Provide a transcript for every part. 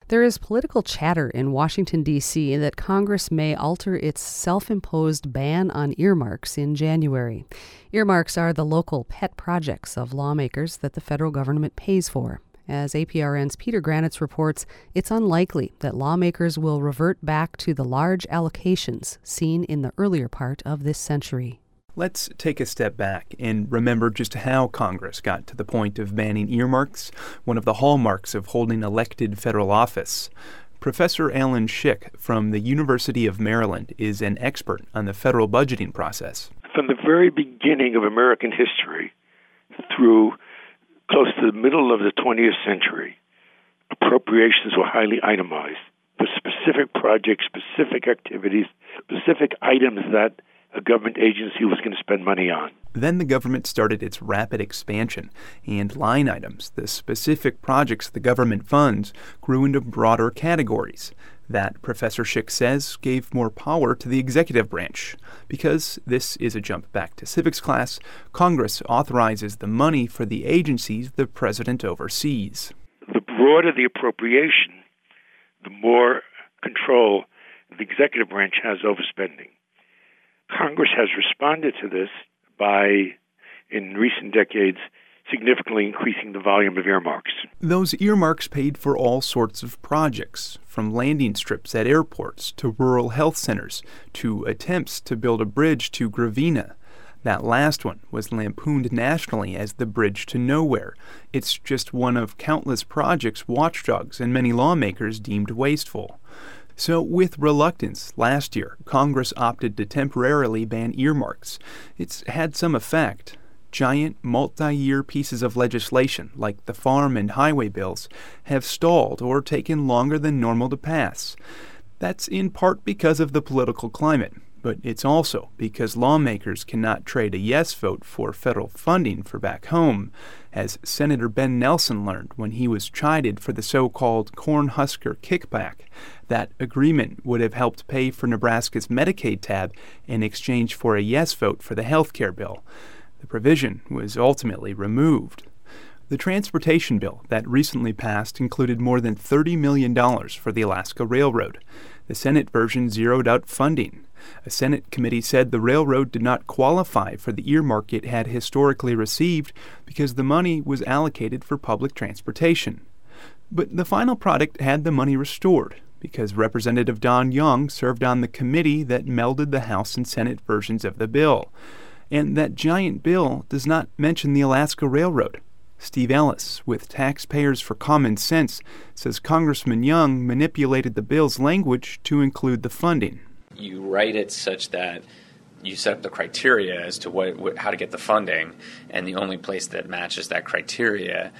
There is political chatter in Washington, D.C. that Congress may alter its self-imposed ban on earmarks in January. Earmarks are the local pet projects of lawmakers that the federal government pays for. As APRN's Peter Granitz reports, it's unlikely that lawmakers will revert back to the large allocations seen in the earlier part of this century. Let's take a step back and remember just how Congress got to the point of banning earmarks, one of the hallmarks of holding elected federal office. Professor Alan Schick from the University of Maryland is an expert on the federal budgeting process. From the very beginning of American history through close to the middle of the 20th century, appropriations were highly itemized for specific projects, specific activities, specific items that a government agency was going to spend money on. Then the government started its rapid expansion, and line items, the specific projects the government funds, grew into broader categories. That, Professor Schick says, gave more power to the executive branch. Because this is a jump back to civics class, Congress authorizes the money for the agencies the president oversees. The broader the appropriation, the more control the executive branch has over spending. Congress has responded to this by, in recent decades, significantly increasing the volume of earmarks. Those earmarks paid for all sorts of projects, from landing strips at airports to rural health centers to attempts to build a bridge to Gravina. That last one was lampooned nationally as the bridge to nowhere. It's just one of countless projects watchdogs and many lawmakers deemed wasteful. So, with reluctance, last year, Congress opted to temporarily ban earmarks. It's had some effect. Giant, multi-year pieces of legislation, like the farm and highway bills, have stalled or taken longer than normal to pass. That's in part because of the political climate, but it's also because lawmakers cannot trade a yes vote for federal funding for back home, as Senator Ben Nelson learned when he was chided for the so-called Cornhusker kickback. That agreement would have helped pay for Nebraska's Medicaid tab in exchange for a yes vote for the health care bill. The provision was ultimately removed. The transportation bill that recently passed included more than $30 million for the Alaska Railroad. The Senate version zeroed out funding. A Senate committee said the railroad did not qualify for the earmark it had historically received because the money was allocated for public transportation. But the final product had the money restored because Representative Don Young served on the committee that melded the House and Senate versions of the bill. And that giant bill does not mention the Alaska Railroad. Steve Ellis, with Taxpayers for Common Sense, says Congressman Young manipulated the bill's language to include the funding. You write it such that you set up the criteria as to how to get the funding, and the only place that matches that criteria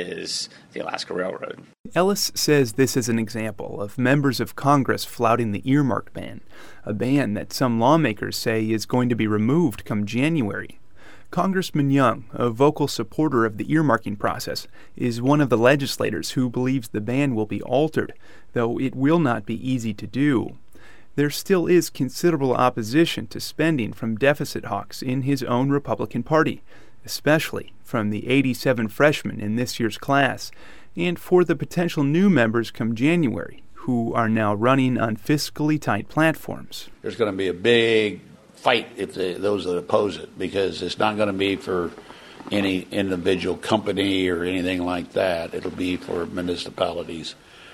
is the Alaska Railroad. Ellis says this is an example of members of Congress flouting the earmark ban, a ban that some lawmakers say is going to be removed come January. Congressman Young, a vocal supporter of the earmarking process, is one of the legislators who believes the ban will be altered, though it will not be easy to do. There still is considerable opposition to spending from deficit hawks in his own Republican Party, especially from the 87 freshmen in this year's class, and for the potential new members come January, who are now running on fiscally tight platforms. There's going to be a big fight if those that oppose it, because it's not going to be for any individual company or anything like that. It'll be for municipalities.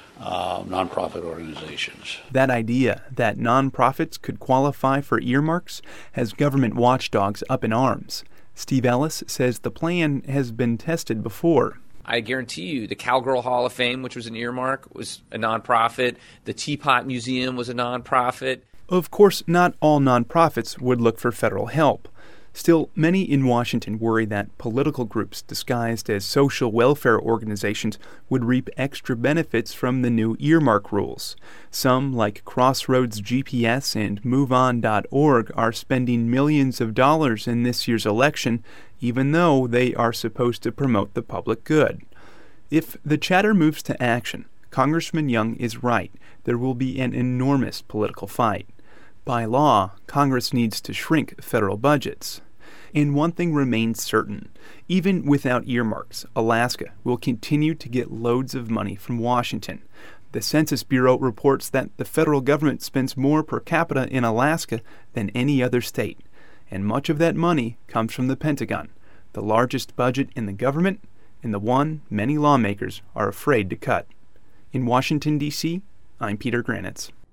Nonprofit organizations. That idea that nonprofits could qualify for earmarks has government watchdogs up in arms. Steve Ellis says the plan has been tested before. I guarantee you the Cowgirl Hall of Fame, which was an earmark, was a nonprofit. The Teapot Museum was a nonprofit. Of course, not all nonprofits would look for federal help. Still, many in Washington worry that political groups disguised as social welfare organizations would reap extra benefits from the new earmark rules. Some, like Crossroads GPS and MoveOn.org, are spending millions of dollars in this year's election, even though they are supposed to promote the public good. If the chatter moves to action, Congressman Young is right. There will be an enormous political fight. By law, Congress needs to shrink federal budgets. And one thing remains certain. Even without earmarks, Alaska will continue to get loads of money from Washington. The Census Bureau reports that the federal government spends more per capita in Alaska than any other state, and much of that money comes from the Pentagon, the largest budget in the government and the one many lawmakers are afraid to cut. In Washington, D.C., I'm Peter Granitz.